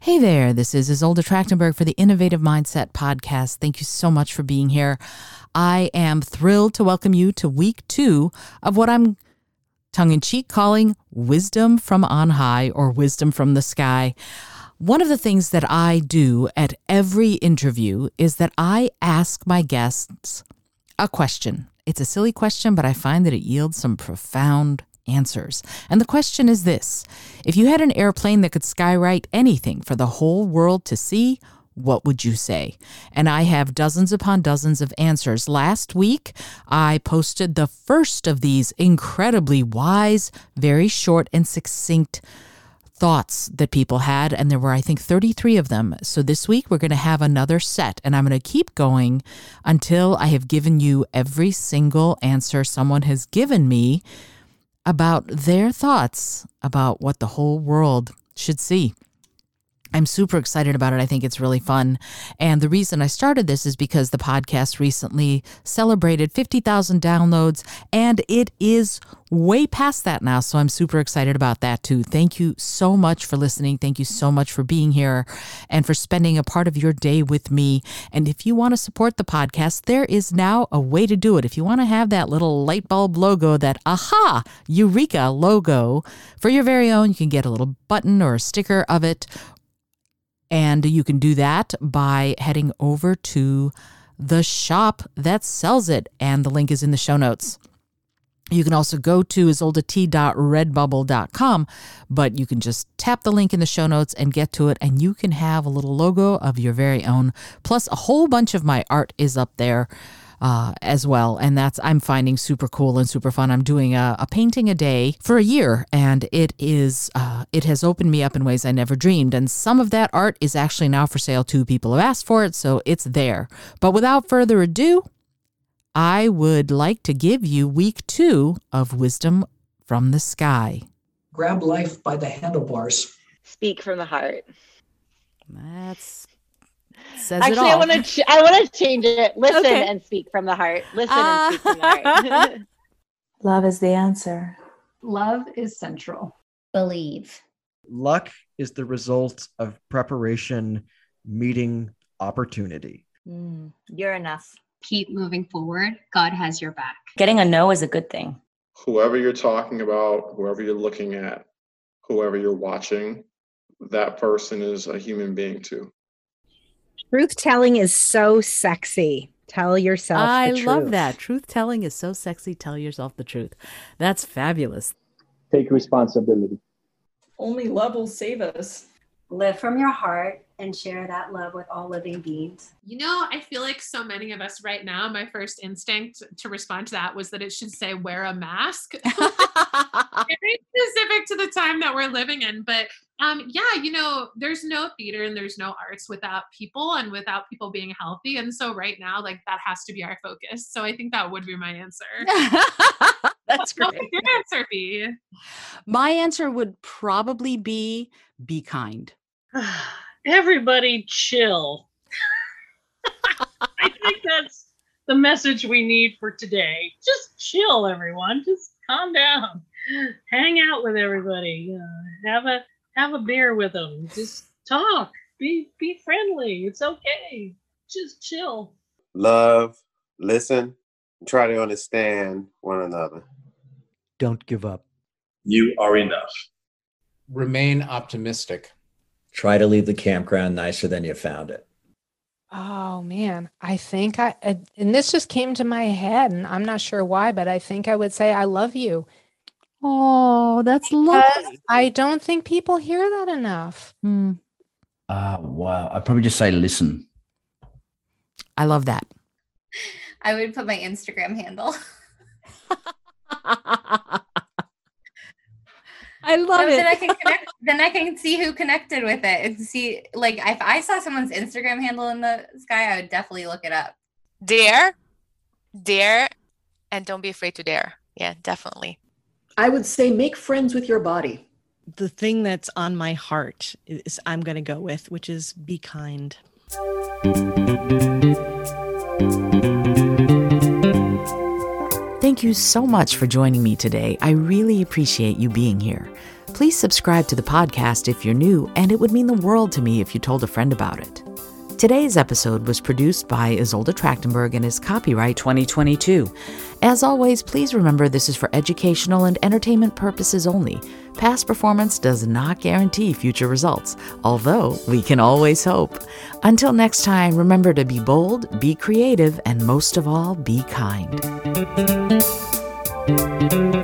Hey there, this is Isolde Trachtenberg for the Innovative Mindset Podcast. Thank you so much for being here. I am thrilled to welcome you to week 2 of what I'm tongue-in-cheek calling Wisdom from on High or Wisdom from the Sky. One of the things that I do at every interview is that I ask my guests a question. It's a silly question, but I find that it yields some profound answers. And the question is this: if you had an airplane that could skywrite anything for the whole world to see, what would you say? And I have dozens upon dozens of answers. Last week, I posted the first of these incredibly wise, very short and succinct thoughts that people had, and there were, I think, 33 of them. So this week, we're going to have another set, and I'm going to keep going until I have given you every single answer someone has given me about their thoughts about what the whole world should see. I'm super excited about it. I think it's really fun. And the reason I started this is because the podcast recently celebrated 50,000 downloads, and it is way past that now. So I'm super excited about that too. Thank you so much for listening. Thank you so much for being here and for spending a part of your day with me. And if you want to support the podcast, there is now a way to do it. If you want to have that little light bulb logo, that aha, eureka logo for your very own, you can get a little button or a sticker of it. And you can do that by heading over to the shop that sells it. And the link is in the show notes. You can also go to isoldet.redbubble.com, but you can just tap the link in the show notes and get to it. And you can have a little logo of your very own. Plus, a whole bunch of my art is up there as well. And I'm finding super cool and super fun. I'm doing a painting a day for a year, and it has opened me up in ways I never dreamed. And some of that art is actually now for sale too. People have asked for it, so it's there. But without further ado, I would like to give you week 2 of Wisdom from the Sky. Grab life by the handlebars. Speak from the heart. Says Actually, it all. I want to change it. Listen Okay. and speak from the heart. Listen and speak from the heart. Love is the answer. Love is central. Believe. Luck is the result of preparation meeting opportunity. You're enough. Keep moving forward. God has your back. Getting a no is a good thing. Whoever you're talking about, whoever you're looking at, whoever you're watching, that person is a human being too. Truth telling is so sexy. Tell yourself the truth. I love that. Truth telling is so sexy. Tell yourself the truth. That's fabulous. Take responsibility. Only love will save us. Live from your heart and share that love with all living beings. You know, I feel like so many of us right now, my first instinct to respond to that was that it should say wear a mask. Very specific to the time that we're living in. But yeah, you know, there's no theater and there's no arts without people and without people being healthy. And so right now, like, that has to be our focus. So I think that would be my answer. That's great. What would your answer be? My answer would probably be kind. Everybody chill. I think that's the message we need for today. Just chill, everyone. Just calm down. Hang out with everybody. Have a beer with them. Just talk. Be friendly. It's okay. Just chill. Love, listen, and try to understand one another. Don't give up. You are enough. Remain optimistic. Try to leave the campground nicer than you found it. Oh, man. I think and this just came to my head, and I'm not sure why, but I think I would say I love you. Oh, that's lovely. I don't think people hear that enough. Wow. I'd probably just say listen. I love that. I would put my Instagram handle. I love it. Then I can see who connected with it and see, like, if I saw someone's Instagram handle in the sky, I would definitely look it up. Dare, and don't be afraid to dare. Yeah, definitely. I would say make friends with your body. The thing that's on my heart is I'm going to go with, which is be kind. Thank you so much for joining me today. I really appreciate you being here. Please subscribe to the podcast if you're new, and it would mean the world to me if you told a friend about it. Today's episode was produced by Isolde Trachtenberg and is copyright 2022. As always, please remember this is for educational and entertainment purposes only. Past performance does not guarantee future results, although we can always hope. Until next time, remember to be bold, be creative, and most of all, be kind.